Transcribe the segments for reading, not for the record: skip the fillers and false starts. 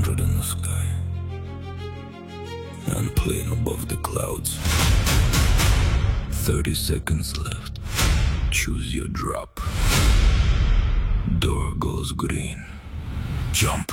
100 in the sky, and plane above the clouds. 30 seconds left. Choose your drop. Door goes green. Jump.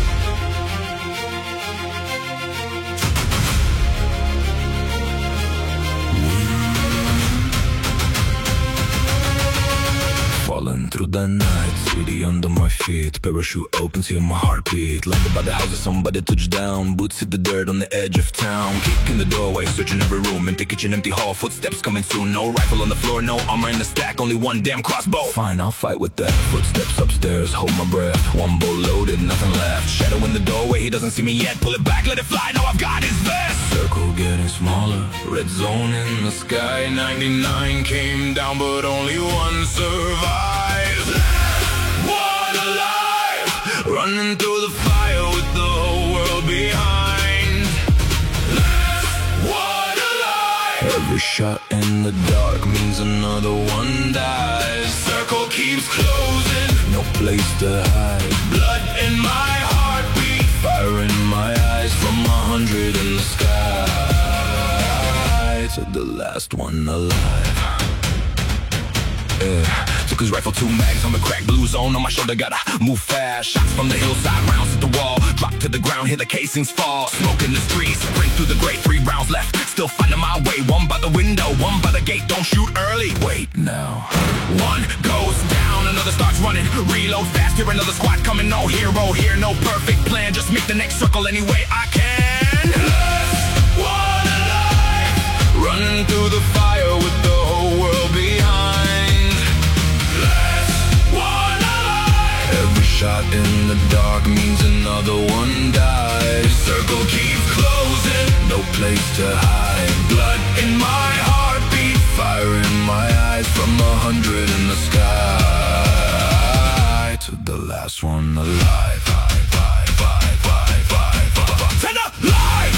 Falling through the night, city under my feet. Parachute opens, hear my heartbeat. Landed by the house of somebody, touch down. Boots hit the dirt on the edge of town. Kick in the doorway, searching every room. Empty kitchen, empty hall, footsteps coming soon. No rifle on the floor, no armor in the stack. Only one damn crossbow. Fine, I'll fight with that. Footsteps upstairs, hold my breath. One bolt loaded, nothing left. Shadow in the doorway, he doesn't see me yet. Pull it back, let it fly, now I've got his vest. Circle getting smaller, red zone in the sky. 99 came down, but only one survived. One alive, running through the fire with the whole world behind. One alive. Every shot in the dark means another one dies. Circle keeps closing, no place to hide. Blood in my heartbeat, fire in my eyes. From 100 in the sky to the last one alive. Took his rifle, 2 mags on the crack, blue zone on my shoulder, gotta move fast. Shots from the hillside, rounds at the wall. Drop to the ground, hear the casings fall. Smoke in the streets, break through the grate. 3 rounds left, still finding my way. One by the window, one by the gate. Don't shoot early, wait now. One goes down, another starts running. Reload fast, hear another squad coming. No hero here, no perfect plan. Just make the next circle any way I can. One alive, running through the fire with the whole world behind. Shot in the dark means another one dies. Circle keeps closing, no place to hide. Blood in my heartbeat, fire in my eyes. From 100 in the sky to the last one alive. 10 alive.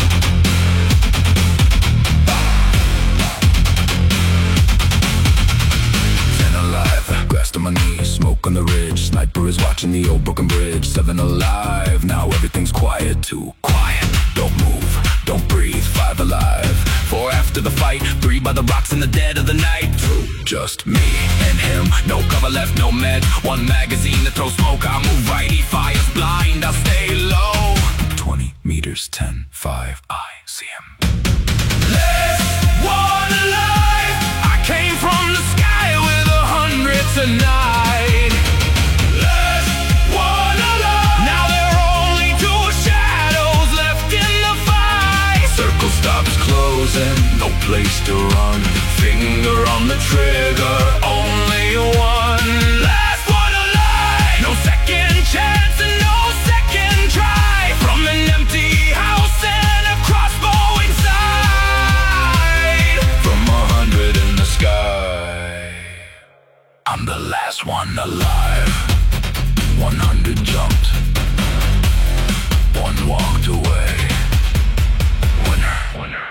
Grass to my knees, smoke on the ridge. Sniper is watching the old broken bridge. 7 alive, now everything's quiet. 2 quiet, don't move, don't breathe. 5 alive, 4 after the fight. 3 by the rocks in the dead of the night. 2, just me and him, no cover left, no med. 1 magazine to throw smoke, I'll move right. He fires blind, I'll stay low. 20 meters, 10, 5, I see him. Last one alive, I came from the sky with 100 tonight. Last one alive, now there are only 2 shadows left in the fight. Circle stops closing, no place to run. Finger on the trigger, only one. Last one alive, no second chance and no second try. From an empty house and a crossbow inside. From 100 in the sky, I'm the last one alive. 100 jumped, 1 walked away. Winner, winner.